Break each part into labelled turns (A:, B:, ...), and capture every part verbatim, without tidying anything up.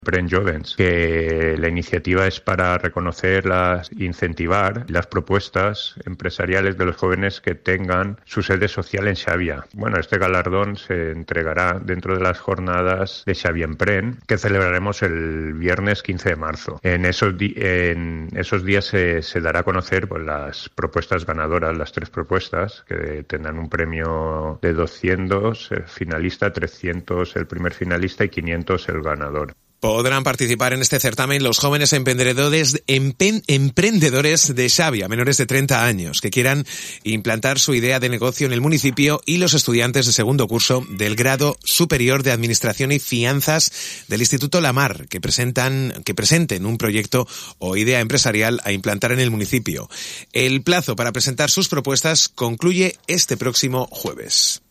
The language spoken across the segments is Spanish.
A: Pren Jovens, que la iniciativa es para reconocer, las, incentivar las propuestas empresariales de los jóvenes que tengan su sede social en Xavia. Bueno, este galardón se entregará dentro de las jornadas de Xavia Empren, que celebraremos el viernes quince de marzo. En esos, di- en esos días se, se dará a conocer pues, las propuestas ganadoras, las tres propuestas, que tendrán un premio de doscientos el finalista, trescientos el primer finalista y quinientos el ganador.
B: Podrán participar en este certamen los jóvenes emprendedores, empen, emprendedores de Xavia, menores de treinta años, que quieran implantar su idea de negocio en el municipio, y los estudiantes de segundo curso del grado superior de Administración y Finanzas del Instituto La Mar, que presentan, que presenten un proyecto o idea empresarial a implantar en el municipio. El plazo para presentar sus propuestas concluye este próximo jueves.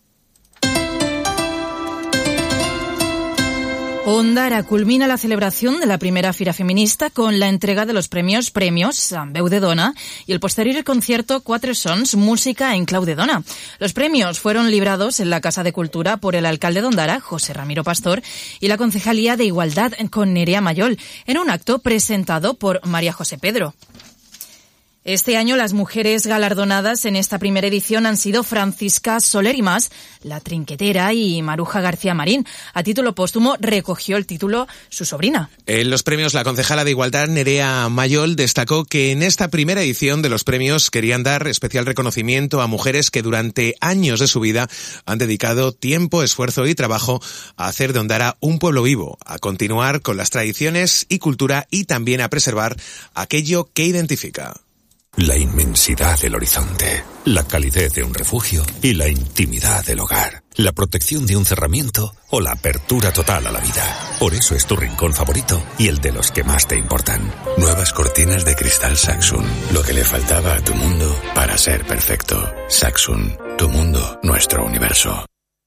C: Ondara culmina la celebración de la primera Fira Feminista con la entrega de los premios Premios Amb Veu de Dona y el posterior concierto Quatre Sons, música en clau de dona. Los premios fueron librados en la Casa de Cultura por el alcalde de Ondara, José Ramiro Pastor, y la Concejalía de Igualdad con Nerea Mayol, en un acto presentado por María José Pedro. Este año las mujeres galardonadas en esta primera edición han sido Francisca Soler y Mas, La Trinquetera, y Maruja García Marín. A título póstumo recogió el título su sobrina.
B: En los premios, la concejala de Igualdad, Nerea Mayol, destacó que en esta primera edición de los premios querían dar especial reconocimiento a mujeres que durante años de su vida han dedicado tiempo, esfuerzo y trabajo a hacer de Ondara un pueblo vivo, a continuar con las tradiciones y cultura y también a preservar aquello que identifica.
D: La inmensidad del horizonte, la calidez de un refugio y la intimidad del hogar, la protección de un cerramiento o la apertura total a la vida. Por eso es tu rincón favorito y el de los que más te importan. Nuevas cortinas de cristal Saxum, lo que le faltaba a tu mundo para ser perfecto. Saxum, tu mundo, nuestro universo.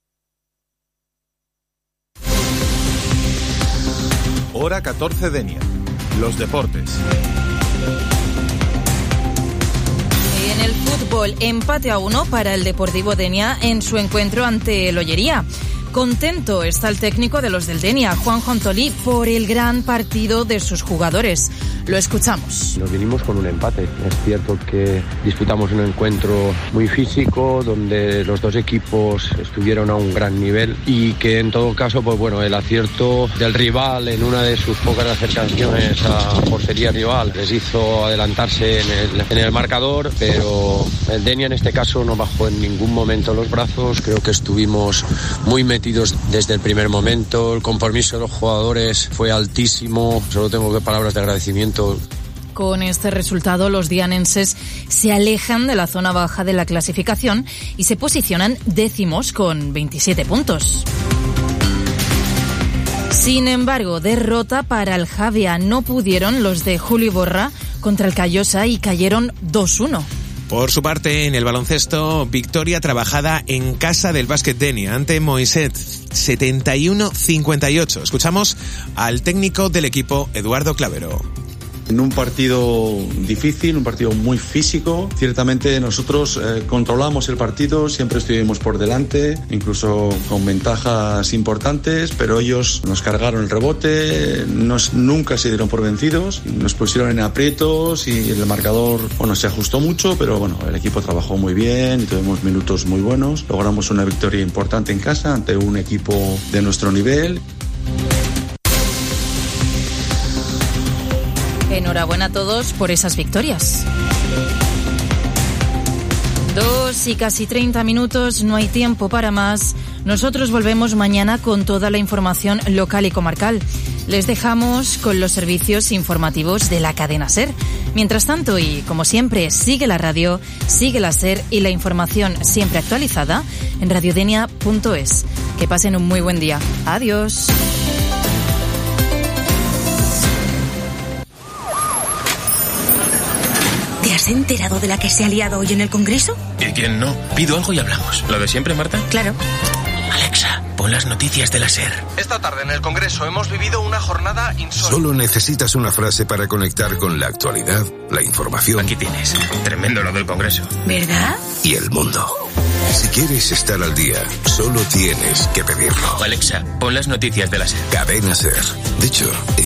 E: Hora catorce Denia. Los deportes.
C: En el fútbol, empate a uno para el Deportivo Denia en su encuentro ante el Ollería. Contento está el técnico de los del Denia, Juan Jontolí, por el gran partido de sus jugadores. Lo escuchamos.
F: Nos vinimos con un empate. Es cierto que disputamos un encuentro muy físico, donde los dos equipos estuvieron a un gran nivel y que en todo caso, pues bueno, el acierto del rival en una de sus pocas acercaciones a portería rival les hizo adelantarse en el, en el marcador, pero el Denia en este caso no bajó en ningún momento los brazos. Creo que estuvimos muy metidos desde el primer momento. El compromiso de los jugadores fue altísimo. Solo tengo que palabras de agradecimiento.
C: Con este resultado, los dianenses se alejan de la zona baja de la clasificación y se posicionan décimos con veintisiete puntos. Sin embargo, derrota para el Xavia. No pudieron los de Julio Iborra contra el Callosa y cayeron dos uno.
B: Por su parte, en el baloncesto, victoria trabajada en casa del Básquet Denia ante Moisés, setenta y uno cincuenta y ocho. Escuchamos al técnico del equipo, Eduardo Clavero.
G: En un partido difícil, un partido muy físico. Ciertamente nosotros eh, controlamos el partido, siempre estuvimos por delante, incluso con ventajas importantes, pero ellos nos cargaron el rebote, nos, nunca se dieron por vencidos, nos pusieron en aprietos y el marcador, bueno, se ajustó mucho, pero bueno, el equipo trabajó muy bien y tuvimos minutos muy buenos. Logramos una victoria importante en casa ante un equipo de nuestro nivel.
C: Enhorabuena a todos por esas victorias. Dos y casi treinta minutos, no hay tiempo para más. Nosotros volvemos mañana con toda la información local y comarcal. Les dejamos con los servicios informativos de la cadena SER. Mientras tanto, y como siempre, sigue la radio, sigue la SER y la información siempre actualizada en radiodenia punto es. Que pasen un muy buen día. Adiós.
H: ¿Te has enterado de la que se ha liado hoy en el Congreso?
I: ¿Y quién no? Pido algo y hablamos. ¿Lo de siempre, Marta?
H: Claro.
I: Alexa, pon pon las noticias de la SER.
J: Esta tarde en el Congreso hemos vivido una jornada insólita.
K: Solo necesitas una frase para conectar con la actualidad, la información.
I: Aquí tienes. Tremendo lo del Congreso.
H: ¿Verdad?
K: Y el mundo. Si quieres estar al día, solo tienes que pedirlo.
I: Alexa, pon las noticias de la SER.
K: Cadena SER. De hecho,